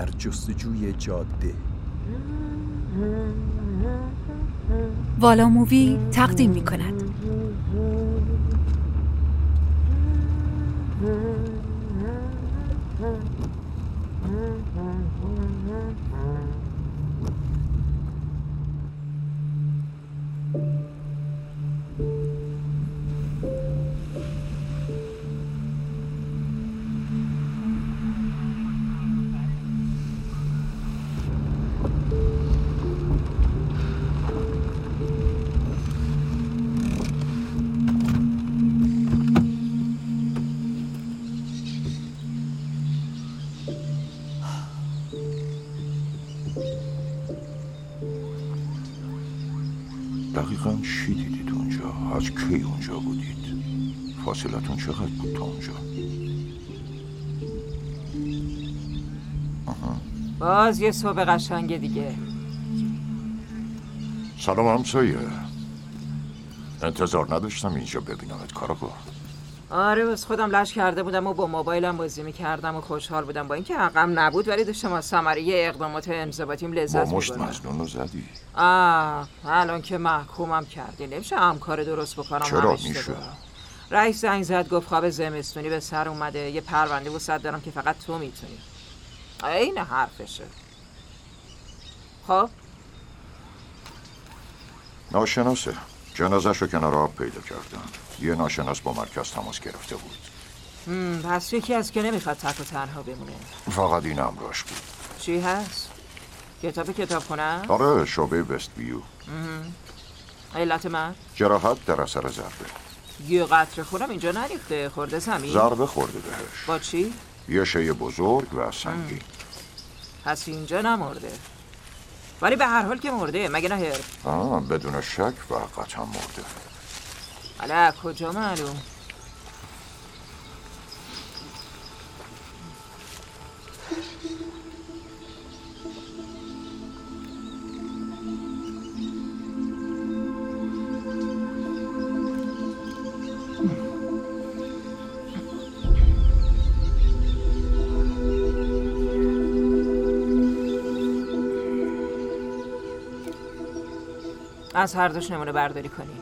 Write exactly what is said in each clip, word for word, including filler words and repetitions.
در جستجوی جاده. والا مووی تقدیم می کند. دقیقاً چی دیدید اونجا؟ از کی اونجا بودید؟ فاصلتون چقدر بود تا اونجا؟ آها. باز یه صبح قشنگ دیگه. سلام همسایه. انتظار نداشتم اینجا ببینمت کاراگاه. آره بس خودم لش کرده بودم و با موبایلم بازی میکردم و خوشحال بودم با اینکه حقم نبود، ولی داشتم از ثمره اقدامات انضباطیم لذت می‌بردم. با مشت مظنون رو زدی؟ آه الان که محکومم کردی نمیشه همکار درست بکنم. چرا میشه؟ رئیس زنگ زد گفت خواب زمستونی به سر اومده، یه پرونده وسط دارم که فقط تو میتونی. این حرفشه. خب ناشناسه. جنازه‌شو کنار آب پیدا کردم. یه ناشناس با مرکز تماس گرفته بود. پس یکی از که نمیخواد تک و تنها بمونه. فقط این امراش بود. چی هست؟ کتاب کتاب خونه؟ آره شعبه وست ویو. علت من؟ جراحت در اثر ضربه. یه قطره خونم اینجا نریخته، خورده زمین؟ ضربه خورده بهش. با چی؟ یه شی بزرگ و سنگین. پس اینجا نمرده، ولی به هر حال که مرده مگه نه هر؟ آه بدون شک و قطعا مرده. حالا کجا معلوم؟ از هر دوش نمونه برداری کنی.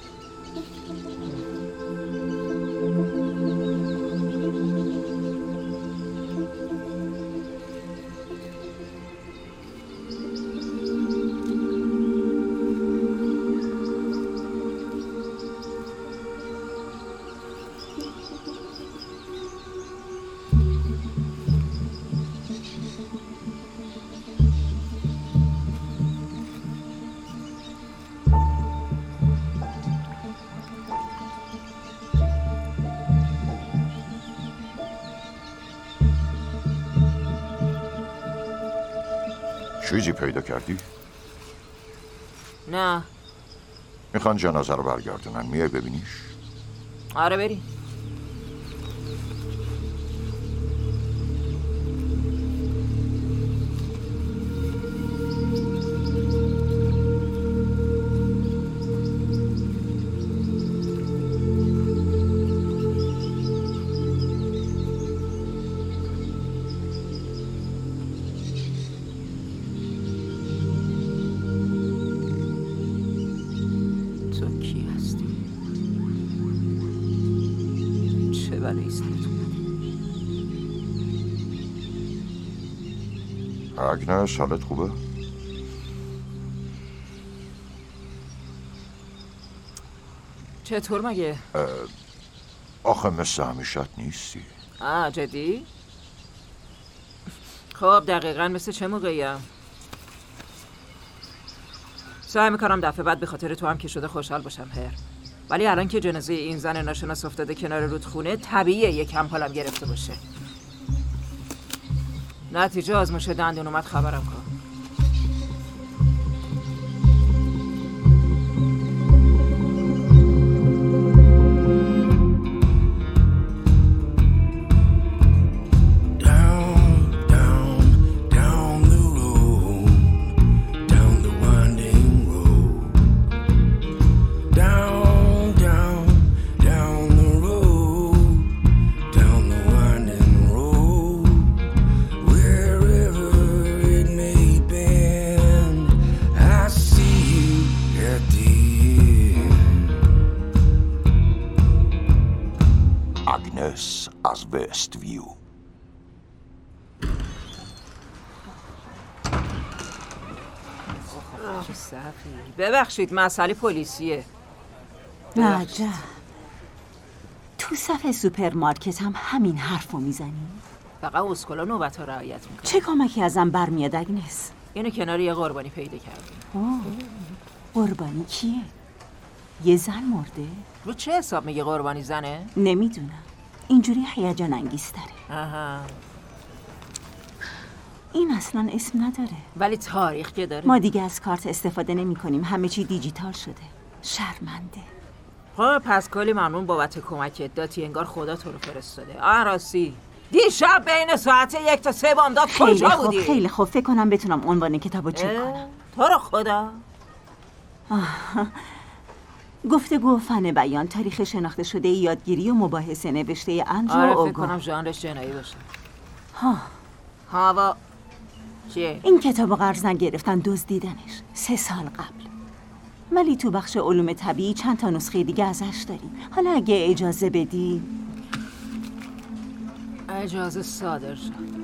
چیزی پیدا کردی؟ نه. میخوان جنازه رو برگردونن، میای ببینیش؟ آره بریم. اگنس حالت خوبه؟ چطور مگه؟ آخه مثل همیشت نیستی. آه جدی؟ خب دقیقاً مثل چه موقعیم؟ سعی میکنم دفعه بعد به خاطر تو هم که شده خوشحال باشم هر، ولی الان که جنازه این زن ناشناس افتاده کنار رودخونه طبیعیه یکم حالم گرفته باشه. نتیجه آزمایش دندون اومد خبرم کن. Wherever اکسپرس از وست ویو. چه صفی. ببخشید مسئله پلیسیه. عجب. تو صف سوپرمارکت هم همین حرفو میزنی؟ فقط اسکولا نوبت ها رعایت میکنه. چه کمکی ازم برمیاد اگنس؟ اینو کنار یه قربانی پیدا کردیم. اوه. قربانی کیه؟ یه زن مرده؟ رو چه حساب میگه قربانی زنه؟ نمیدونم. اینجوری هیجان انگیزتره. آها. این اصلا اسم نداره. ولی تاریخ که داره. ما دیگه از کارت استفاده نمی کنیم. همه چی دیجیتال شده. شرمنده. خب پس کلی ممنون بابت کمکت. داتی انگار خدا تو رو فرستاده. آه راستی دیشب بین ساعت یک تا سه بامداد کجا خوب، بودی؟ خیلی خوب. فکر کنم بتونم عنوان کتابو چک کنم. تو رو خدا. گفتگو فن بیان، تاریخ شناخته شده یادگیری و مباحثه، نوشته اندرو آره اوگو. فکر کنم ژانرش جنایی باشه. ها هوا چیه؟ این کتابو قرض نگرفتن، دزدیدنش سه سال قبل. ولی تو بخش علوم طبیعی چند تا نسخه دیگه ازش داریم. حالا اگه اجازه بدی. اجازه صادر شد.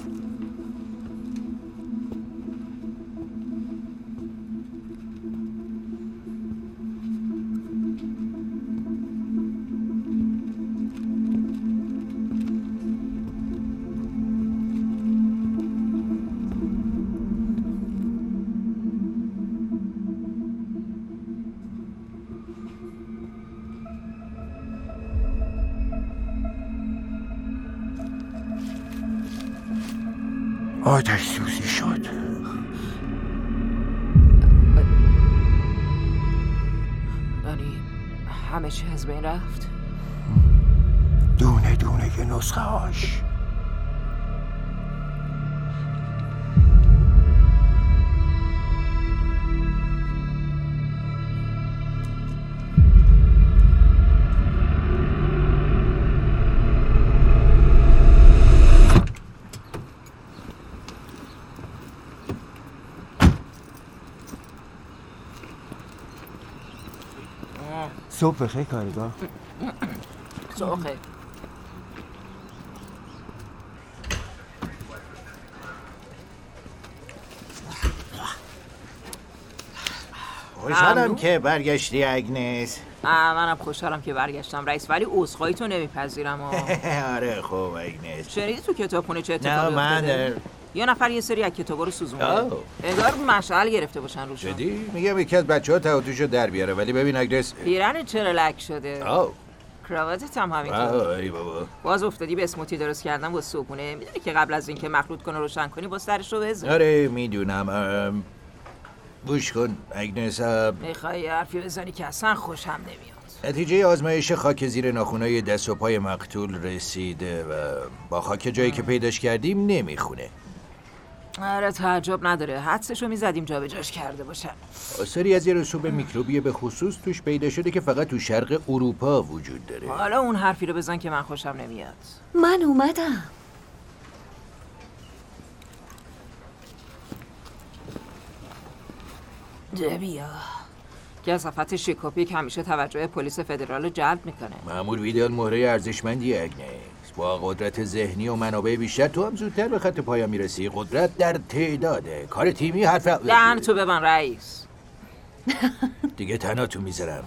آتش سوزی شد. یعنی همه چی از بین رفت؟ دونه دونه که نسخه هاش. صبح بخیر کارگاه. صبح بخیر. خوشحالم که برگشتی اگنس. منم خوشحالم که برگشتم رئیس، ولی عذرخواهی تو نمیپذیرم. آره خوب اگنس. شنیدی تو کتابخونه چه اتفاقی نه افتاده؟ من در... یه نفر یه سری از کتابا رو سوزونده. انگار مشعل گرفته باشن روشون. جدی؟ میگم یکی از بچه‌ها تهاتوشو در بیاره، ولی ببین اگنس پیرن چرا لک شده؟ آو کراواتت هم همینطور. ای بابا. باز افتادی به اسموتی درست کردن با صبحونه. میدونی که قبل از اینکه مخلوط کنه روشن کنی با سرش رو بزن. آره میدونم. گوش کن اگنس. میخوای حرفی بزنی که اصلا خوشم نمیاد. نتیجه آزمایش خاک زیر ناخنای دست و پای مقتول رسیده و با خاک جایی که پیداش کردیم نمیخونه. آره تعجب نداره، حدسشو میزدیم جا به جاش کرده باشن. آثاری از یه رسوب میکروبی به خصوص توش پیدا شده که فقط تو شرق اروپا وجود داره. حالا اون حرفی رو بزن که من خوشم نمیاد. من اومدم. دبیا کثافت شیکوپیک همیشه توجه پلیس فدرال رو جلب میکنه. مأمور ویدال مهره ارزشمندی اگنس. با قدرت ذهنی و منابع بیشتر تو هم زودتر به خط پایان میرسی. قدرت در تعداده. کار تیمی حرف دهن تو ببن رئیس. دیگه تنها تو میذارم.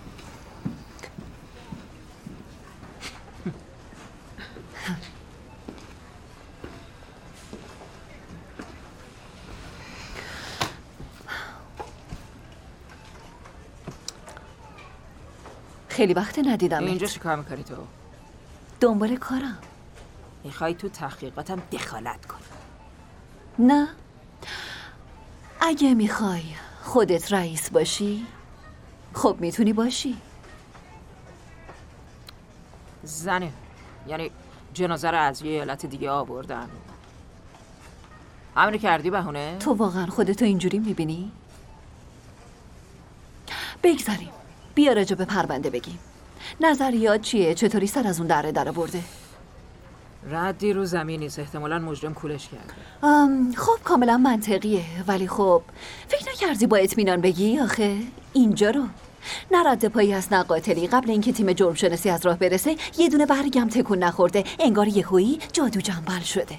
خیلی وقت ندیدم. اینجا چیکار میکنی تو؟ دنبال کارم. میخوای تو تحقیقاتم دخالت کنی؟ نه، اگه میخوای خودت رئیس باشی خب میتونی باشی. زنه، یعنی جنازه رو از یه ایالت دیگه آوردن. همینو کردی بهونه؟ تو واقعا خودتو اینجوری میبینی؟ بگذاریم، بیا راجع به پرونده بگیم. نظریات چیه؟ چطوری سر از اون دره در برده؟ ردی رو زمین نیست، احتمالاً مجرم کولش کرده. خب کاملا منطقیه، ولی خب فکر نکردی با اطمینان بگی آخه اینجا رو نه رد پایی هست نه قاتلی. قبل اینکه تیم جرم شناسی از راه برسه یه دونه برگم تکون نخورده، انگار یهویی جادو جنبل شده.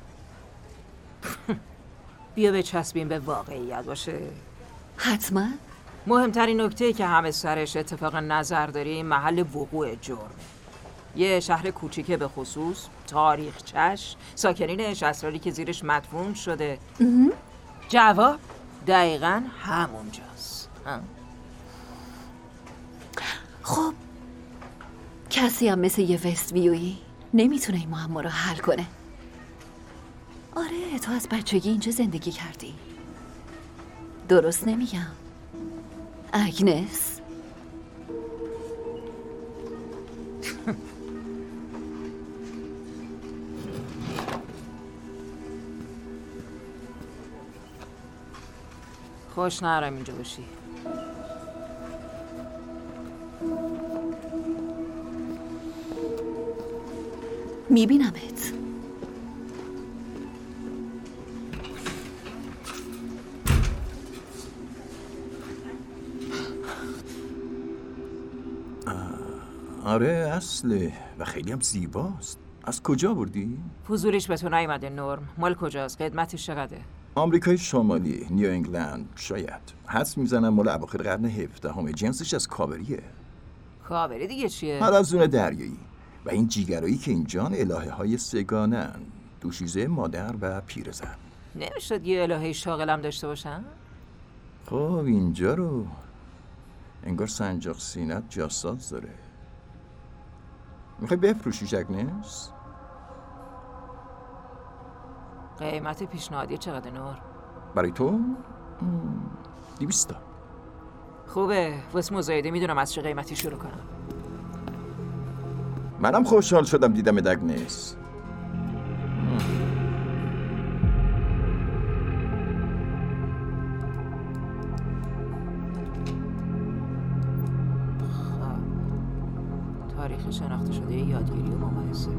بیا بچسبیم به واقعیت باشه. حتما. مهمترین نکته که همه سرش اتفاق نظر داریم محل وقوع جرمه. یه شهر کوچیکه به خصوص، تاریخچش، ساکنینش، اسراری که زیرش مدفون شده. جواب دقیقاً همونجاست. خب کسی هم مثل یه وست ویویی نمیتونه این معما رو حل کنه. آره تو از بچگی اینجا زندگی کردی. درست نمیگم اگنس؟ خوش نرم اینجا باشی. میبینمت. آره اصله و خیلی هم زیباست. از کجا بردی؟ فضولیش به تو نیومده نورم. مال کجاست؟ قدمتش چقدره؟ آمریکای شمالی، نیو انگلند شاید. حدس میزنم مال اواخر قرن هفدهم. جنسش از کابریه. کابری دیگه چیه؟ حلزون دریایی. و این جیگرایی که اینجان الهه های سگانن، دوشیزه مادر و پیرزن. نمیشد یه الهه شاغلم داشته باشن؟ خب اینجا رو انگار سنجاق سینت جاساز داره. میخوای بفروشیش اگنس؟ قیمت پیشنهادی چقدر نور؟ برای تو؟ دویست تا. خوبه، واسه مزایده میدونم از چه قیمتی شروع کنم. منم خوشحال شدم دیدم اگنس. تاریخ شناخته شده یادگیری و ممارسه.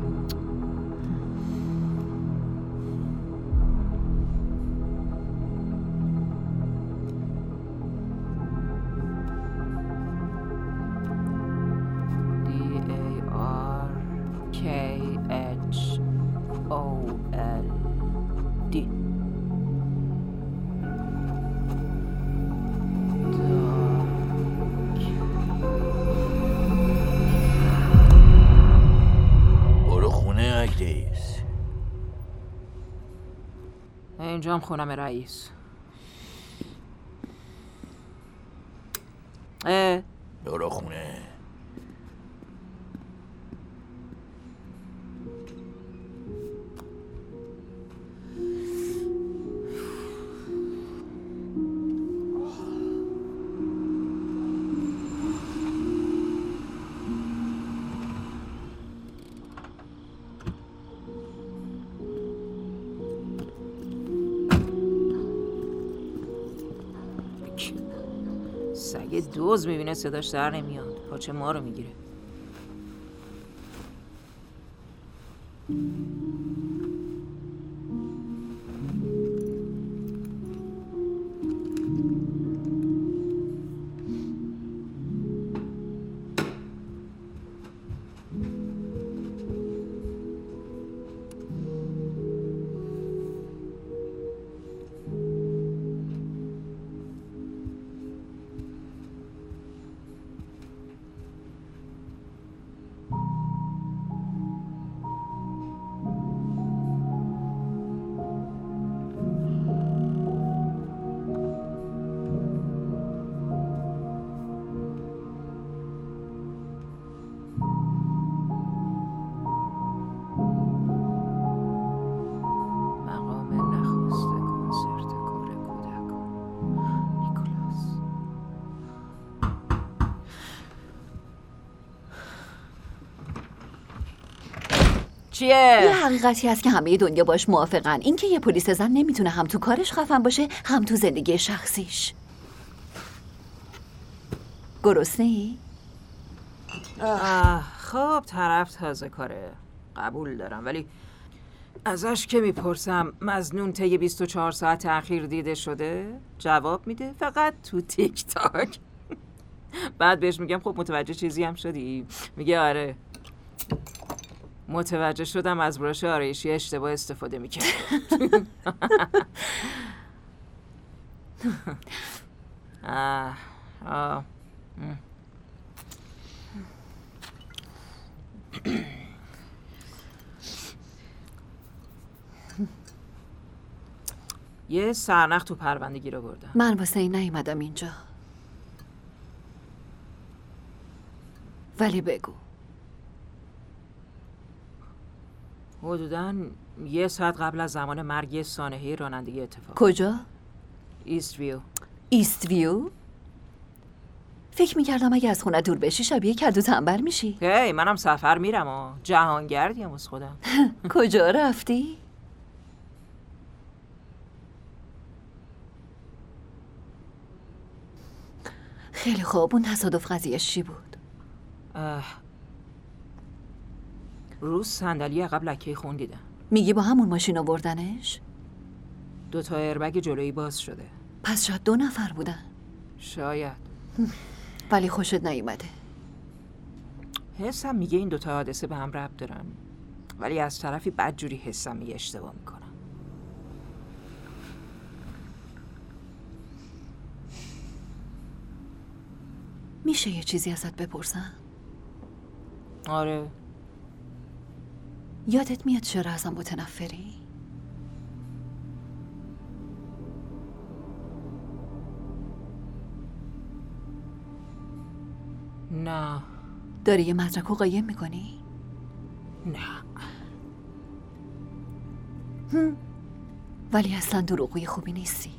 اینجا هم خونم رئیس. اه برو خونه. سگه دوز میبینه صداش در نمیاد، پاچه ما رو میگیره. چیه؟ یه حقیقتی هست که همه دنیا باش موافقن، این که یه پلیس زن نمیتونه هم تو کارش خفن باشه هم تو زندگی شخصیش. گرسنه ای؟ خب طرف تازه کاره، قبول دارم، ولی ازش که میپرسم مظنون طی بیست و چهار ساعت تأخیر دیده شده، جواب میده فقط تو تیک تاک. بعد بهش میگم خب متوجه چیزی هم شدی؟ میگه آره متوجه شدم از براش آرایشی اشتباه استفاده میکنم. آه آه یه سرنخ تو پرونده گیر آوردم. من واسه این نیومدم اینجا، ولی بگو. حدوداً یه ساعت قبل از زمان مرگ سانحه رانندگی اتفاق. کجا؟ ایست ویو. ایست ویو؟ فکر میکردم اگه از خونه دور بشی شبیه کدو تنبل میشی. هی منم سفر میرم و جهانگردیم از خودم. کجا رفتی؟ خیلی خوب. اون تصادف قضیهش چی بود؟ روز صندلی عقب لکه خون دیدم. میگی با همون ماشین آوردنش؟ دو تا ایربگ جلویی باز شده. پس شاید دو نفر بودن. شاید. ولی خوشت نیومده. حسم میگه این دوتا حادثه به هم ربط دارن، ولی از طرفی بدجوری حسم میگه اشتباه میکنم. میشه یه چیزی ازت بپرسم؟ آره. یادت میاد چرا ازم متنفری؟ نه. داری یه مدرک رو قایم میکنی؟ نه. هم. ولی اصلا دروغوی خوبی نیستی.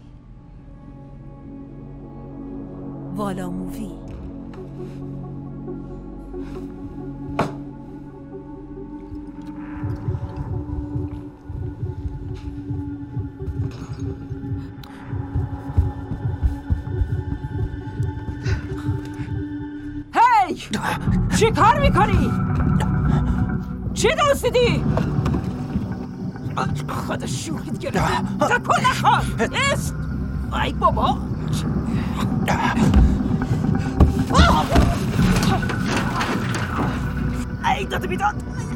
والا مووی. چی کار میکنی؟ چی دزدیدی؟ خدا شوخیت گرفته. تکون نخور. است. ای بابا. ای داده بیداد.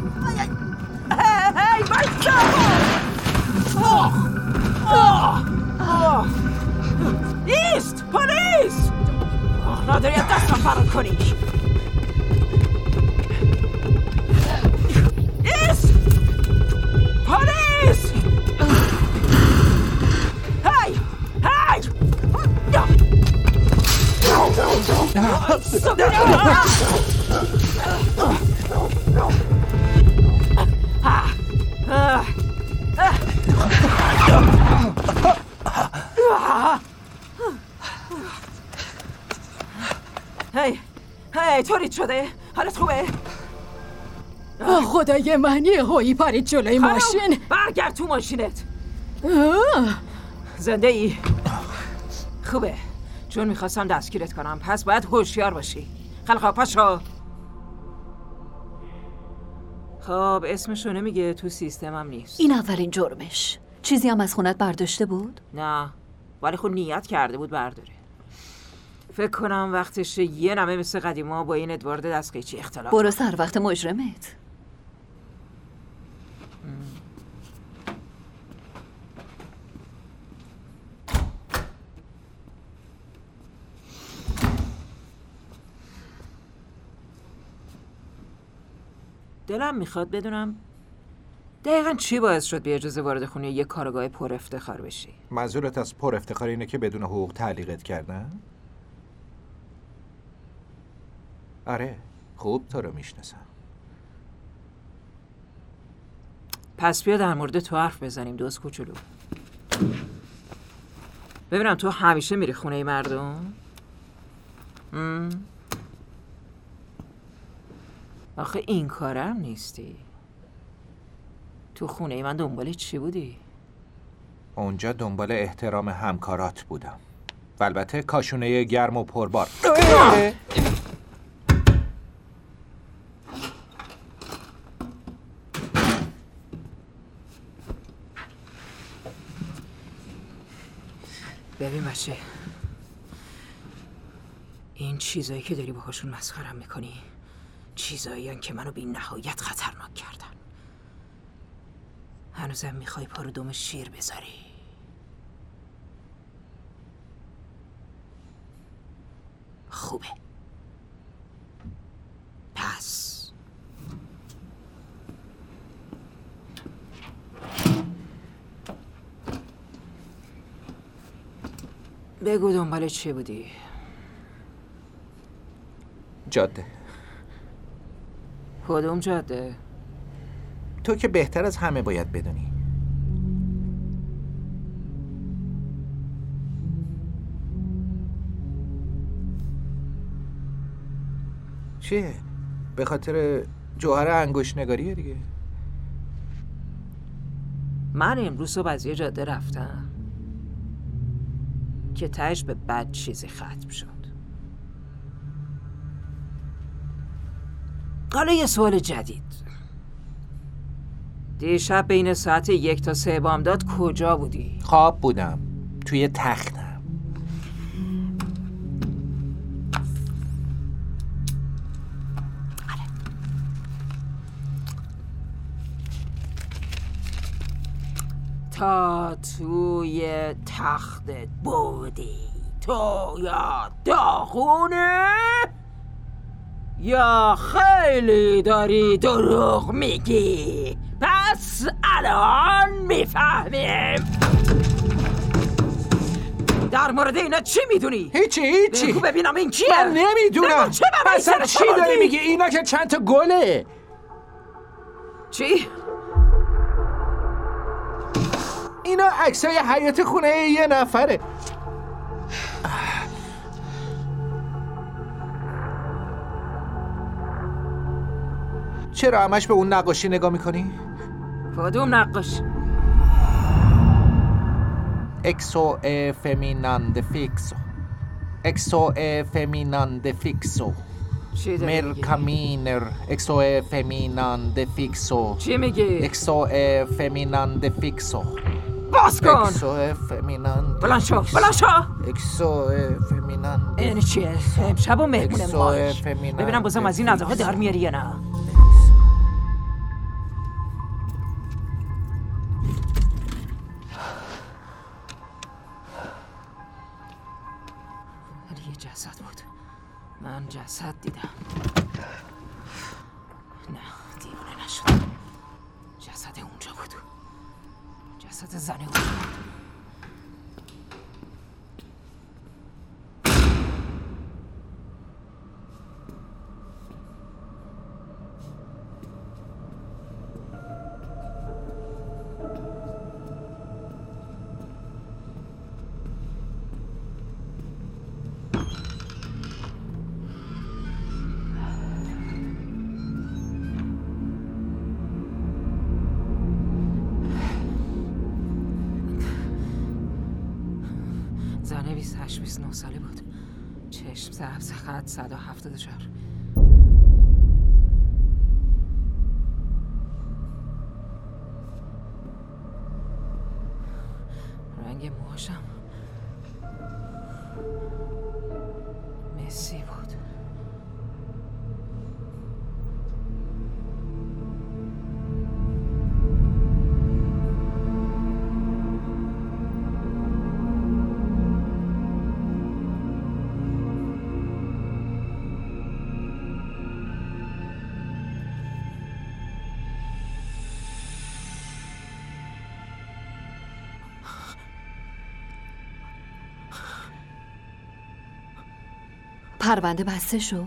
ای بایستا. ایست پلیس. نداری از دستم فرار کنی. پلیس! هی! هی! هی! هی! طوریت شده؟ حالت خوبه؟ خدای من یه هایی پرید جلوی ماشین. برگرد تو ماشینت. زنده ای؟ خوبه، چون میخواستم دستگیرت کنم، پس باید هوشیار باشی. خلقا پاشو. خب اسمشو نمیگه، تو سیستمم نیست. این اولین جرمش. چیزی هم از خونت برداشته بود؟ نه، ولی خود نیت کرده بود برداره. فکر کنم وقتش یه نمه مثل قدیما با این ادوارد دستقیچی اختلاف. برو سر وقت مجرمت. دلم میخواد بدونم دقیقاً چی باعث شد بی اجازه وارد خونه یک کارگاه پر افتخار بشی؟ منظورت از پر افتخار اینه که بدون حقوق تعلیقت کردن؟ آره، خوب تو رو میشناسم. پس بیا در مورد تو حرف بزنیم دوست کوچولو. ببینم تو همیشه میری خونه مردم؟ م؟ آخه این کارم نیستی. تو خونه من دنبال چی بودی؟ اونجا دنبال احترام همکارات بودم و البته کاشونه گرم و پربار. ببین بچه، این چیزایی که داری باهاشون مسخرم میکنی چیزایی هن که منو بی نهایت خطرناک کردن. هنوزم میخوای پا رو دم شیر بذاری؟ خوبه. پس بگو دنبال چی بودی؟ جاده. کدوم جاده؟ تو که بهتر از همه باید بدونی. چیه؟ به خاطر جوهر انگشت نگاریه دیگه. من امروز صبح از یه جاده رفتم که تهش به بد چیزی ختم شد. حالا یه سوال جدید. دیشب بین ساعت یک تا سه بامداد کجا بودی؟ خواب بودم توی تختم. تا توی تختت بودی تو یا داغونه یا خیلی داری دروغ میگی؟ پس الان میفهمیم. در مورد اینا چی میدونی؟ هیچی هیچی. بگو ببینم این چیه؟ من نمیدونم. چه اصلا چی داری میگی؟ اینا که چند تا گله. چی؟ اینا عکسای حیات خونه یه نفره. چرا همش به اون نقاشی نگاه میکنی؟ کدوم نقاش؟ اکسو ا فمیناند فیکسو اکسو ا فمیناند فیکسو چی داری مر میگی؟ کامینر اکسو ا فمیناند فیکسو چی میگی؟ اکسو ا فمیناند فیکسو باز کن! اکسو ا فمیناند بلند شو! بلند شو! اکسو ا فمیناند. این چیه؟ امشب و مهمون اکسو ماش. فمیناند. ببینم بازم از این اداها در میاری یا نه. یه جسد بود. من جسد دیدم. نه دیوونه نشدم. جسد اونجا بود. جسد زن اونجا بود. زنه بیست هشت بیست نه ساله بود. چشم سبز، خط صد و هفتاد و چهار. رنگ موهاشم مسی بود. پرونده بسته شد؟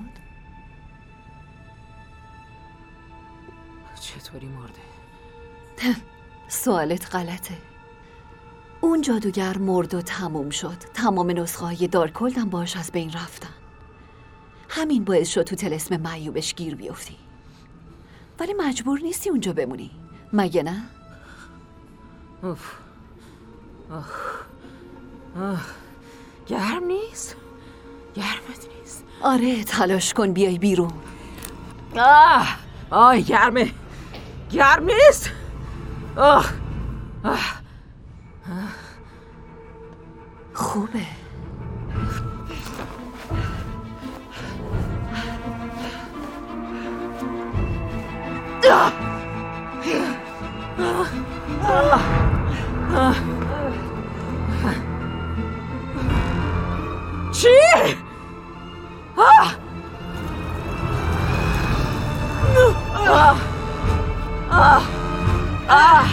چطوری مرده؟ سوالت غلطه. اون جادوگر مرد و تموم شد. تمام نسخه های دارکولدم باش از بین رفتن. همین باعث شد تو طلسم معیوبش گیر بیفتی. ولی مجبور نیستی اونجا بمونی، مگه نه؟ اوف. آه. آه. گرم نیست؟ گرمت نیست؟ آره تلاش کن بیای بیرون. آه آه گرمه. گرم نیست؟ آه آه خوبه. چی؟ آه! آه! آه! آه!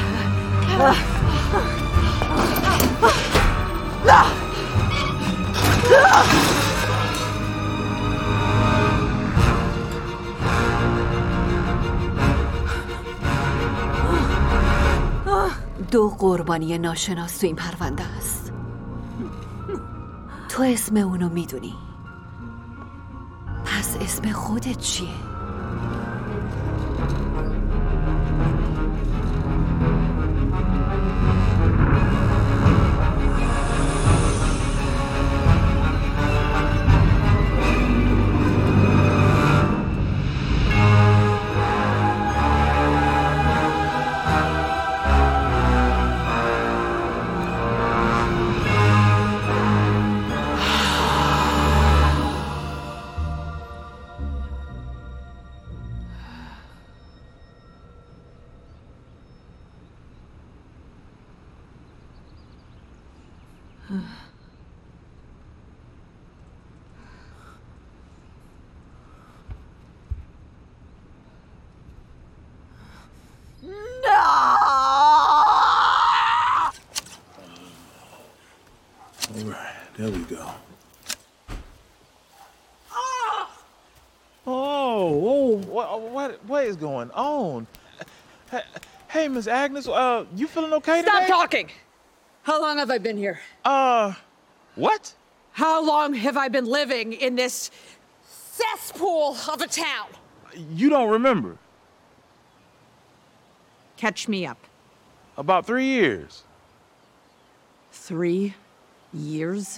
دو قربانی ناشناس تو این پرونده است. تو اسم اونو میدونی، پس اسم خودت چیه؟ All right, there we go. Oh, oh, what, what, what is going on? Hey, hey, Miss Agnes, uh, you feeling okay today? Stop talking! How long have I been here? Uh, what? How long have I been living in this cesspool of a town? You don't remember? Catch me up. About three years. Three years?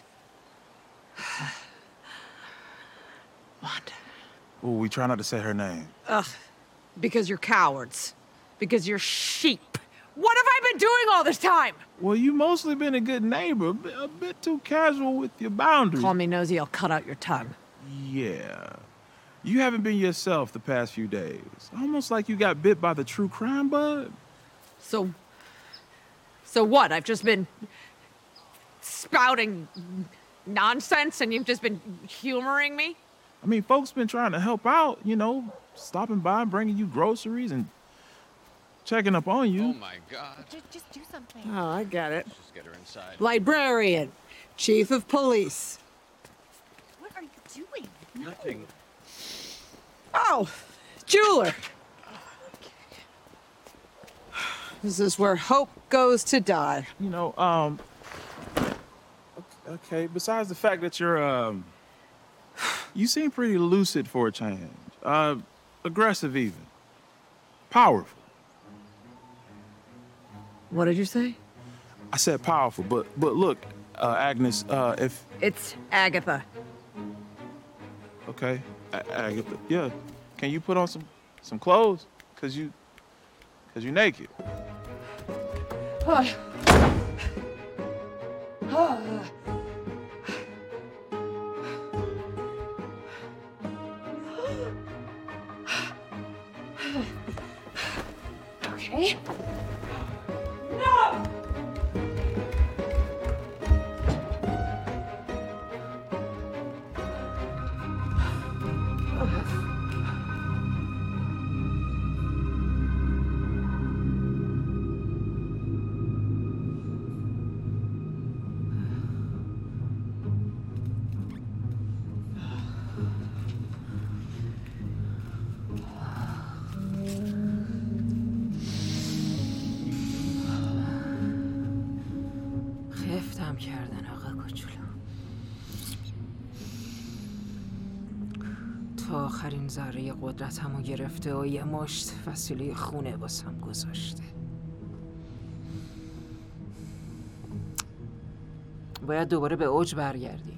Wanda. Oh, we try not to say her name. Ugh. Because you're cowards. Because you're sheep. What have I been doing all this time? Well, you mostly been a good neighbor, a bit, a bit too casual with your boundaries. Call me nosy, I'll cut out your tongue. Yeah. You haven't been yourself the past few days. Almost like you got bit by the true crime bug. So... So what? I've just been... spouting nonsense and you've just been humoring me? I mean, folks been trying to help out, you know, stopping by, bringing you groceries and checking up on you. Oh my God. Just, just do something. Oh, I get it. Let's just get her inside. Librarian. Chief of police. What are you doing? Nothing. Oh, jeweler. This is where hope goes to die. You know, um... Okay, besides the fact that you're, um... you seem pretty lucid for a change. Uh, aggressive even. Powerful. What did you say? I said powerful, but but look, uh, Agnes, uh, if... It's Agatha. Okay, A- Agatha, yeah. Can you put on some, some clothes? Cause you, cause you're naked. Okay. خفتم کردن آقا کوچولو. تا آخرین ذره قدرتمو گرفته و یه مشت وسیله خونه واسم گذاشته. باید دوباره به اوج برگردی.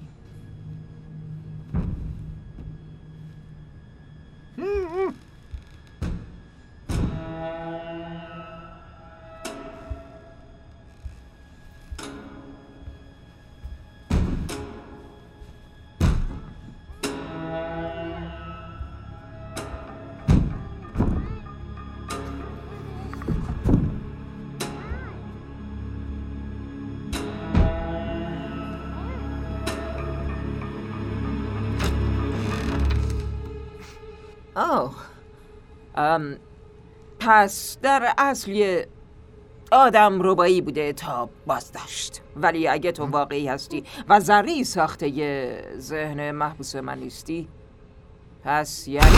آه ام پس در اصل یه آدم ربایی بوده تا بازداشت. ولی اگه تو واقعی هستی و ذره‌ای ساخته یه ذهن محبوس من نیستی، پس یعنی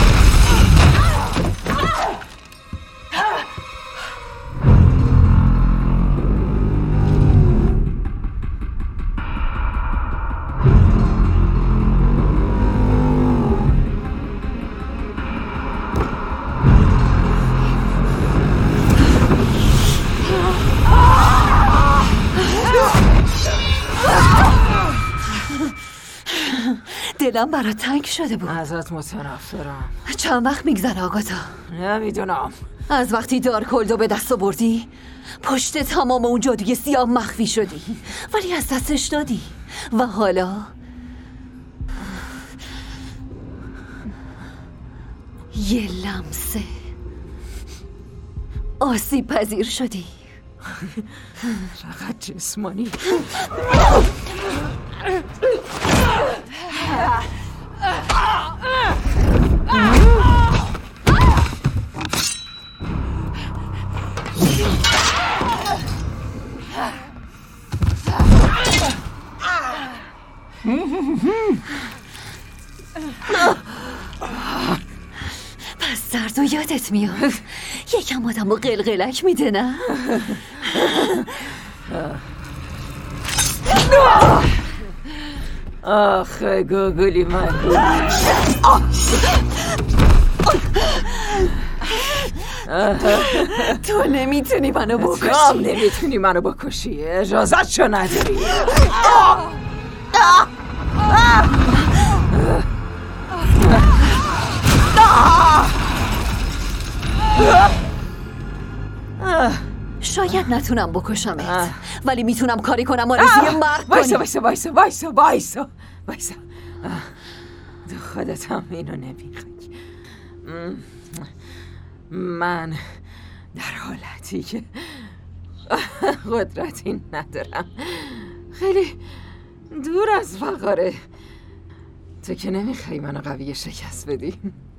دلم برات تنگ شده بود. ازت متنفرم. چند وقت میگذره آگاتا؟ نمیدونم. از وقتی دارکولدو به دست آوردی پشت تمام اون جادوی سیاه مخفی شدی، ولی از دستش دادی و حالا یه لمسه آسیب پذیر شدی. فقط جسمانی. پس درد و یادت میاد. یکم آدم رو قلقلک میده نه؟ آخه گوگلی من تو نمیتونی منو بکشی. تو نمیتونی منو بکشی. اجازت شو نداری. شاید نتونم بکشمت، ولی میتونم کاری کنم آرزوی مرگ کنی. وایسا وایسا وایسا وایسا وایسا وایسا. تو خودت هم اینو نمیخوای. من در حالتی که قدرتی ندارم، خیلی دور از وقاره. تو که نمیخوای منو قوی شکست بدی.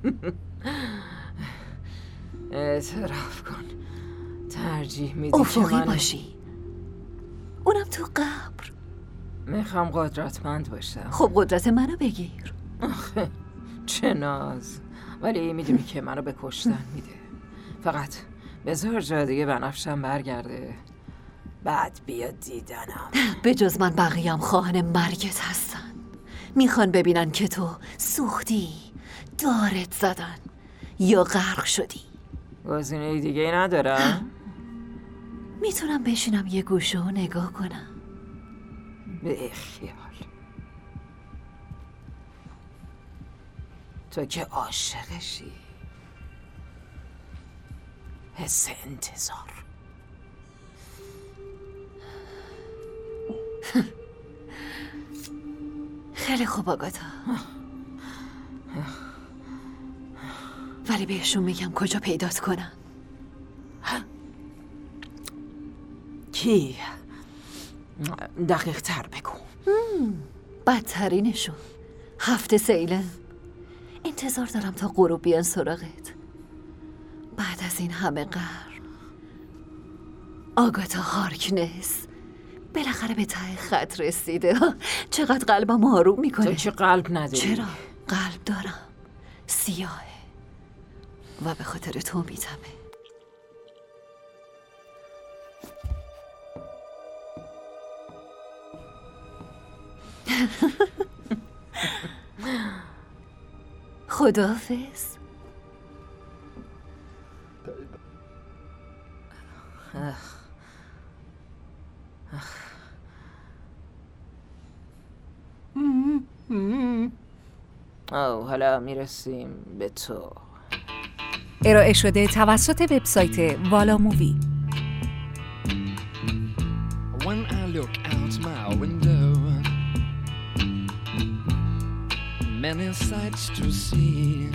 اعتراف کن ترجیح میدی افقی من... باشی، اونم تو قبر. میخوام قدرتمند باشم. خب قدرت منو بگیر. آخه چه ناز. ولی میدونی که منو به کشتن میده. فقط بذار جا دیگه بنفشم برگرده، بعد بیا دیدنم. به جز من بقیه‌ام خواهان مرگت هستن. میخوان ببینن که تو سوختی، دارت زدن یا غرق شدی. گزینه دیگه ای ندارم؟ میتونم بشینم یه گوشه و نگاه کنم. به خیال. تو که عاشقشی. حس انتظار. خیلی خوب آگاتا، ولی بهشون میگم کجا پیدات کنم. کی؟ دقیق تر بگو. بدترینشون هفته سیلم. انتظار دارم تا غروب بیان سراغت. بعد از این همه قرن آگاتا هارکنس بالاخره به ته خط رسیده. چقدر قلبم آروم میکنه. تو چه قلب نداری؟ چرا؟ قلب دارم، سیاهه و به خاطر تو میتمه. خداحافظ. آه حالا میرسیم به تو. ارائه شده توسط وبسایت والا مووی. When I look out my window, many sights to see.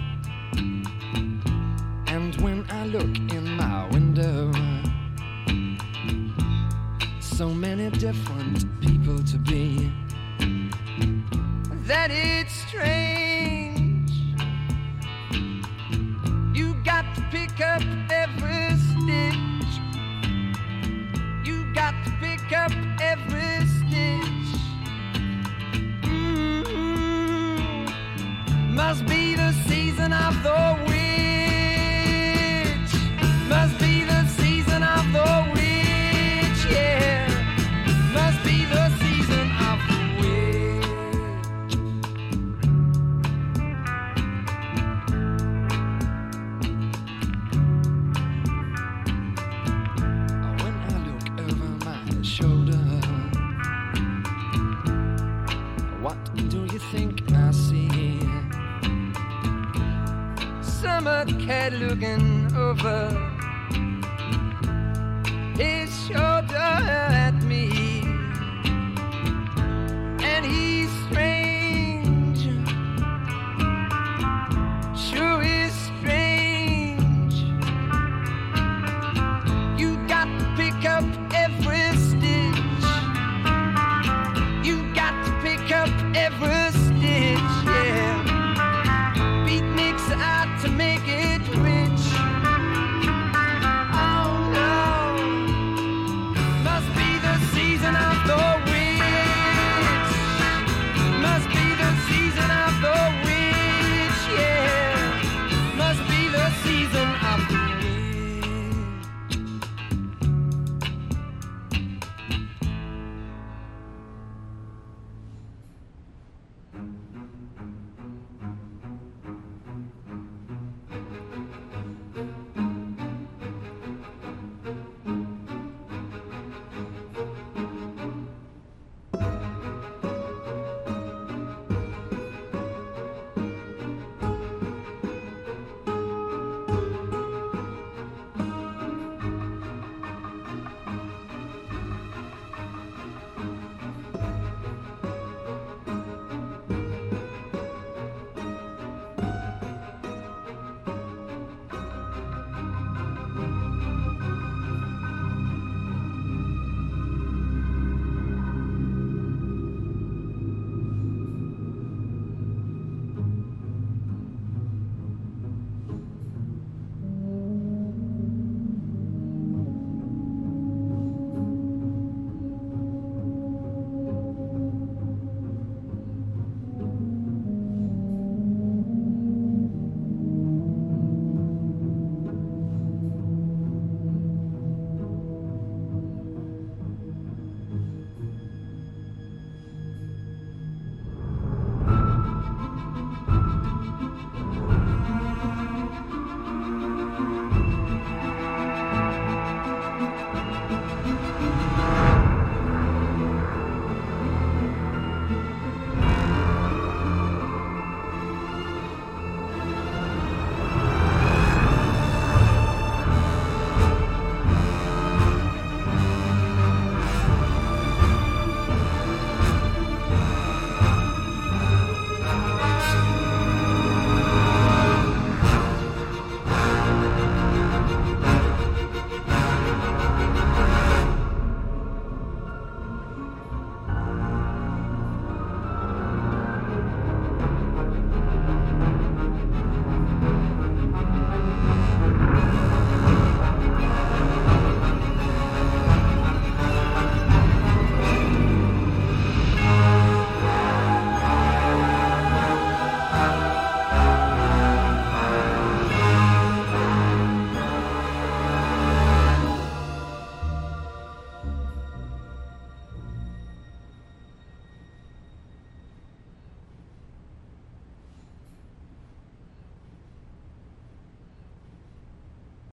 And when I look in my window, so many different people to be, that it's strange pick up every stitch. You got to pick up every stitch. Mm-hmm. Must be the season of the witch. Must be the season of the witch, yeah. Must be the season of the witch. When I look over my shoulder, what do you think I see? Summer cat looking over his shoulder.